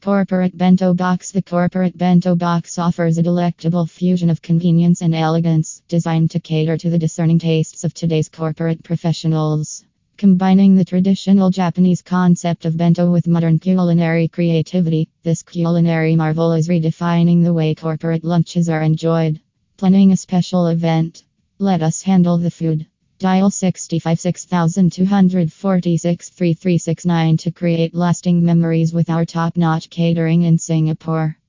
Corporate Bento Box. The Corporate Bento Box offers a delectable fusion of convenience and elegance, designed to cater to the discerning tastes of today's corporate professionals. Combining the traditional Japanese concept of bento with modern culinary creativity, this culinary marvel is redefining the way corporate lunches are enjoyed. Planning a special event? Let us handle the food. Dial 65 6246 3369 to create lasting memories with our top-notch catering in Singapore.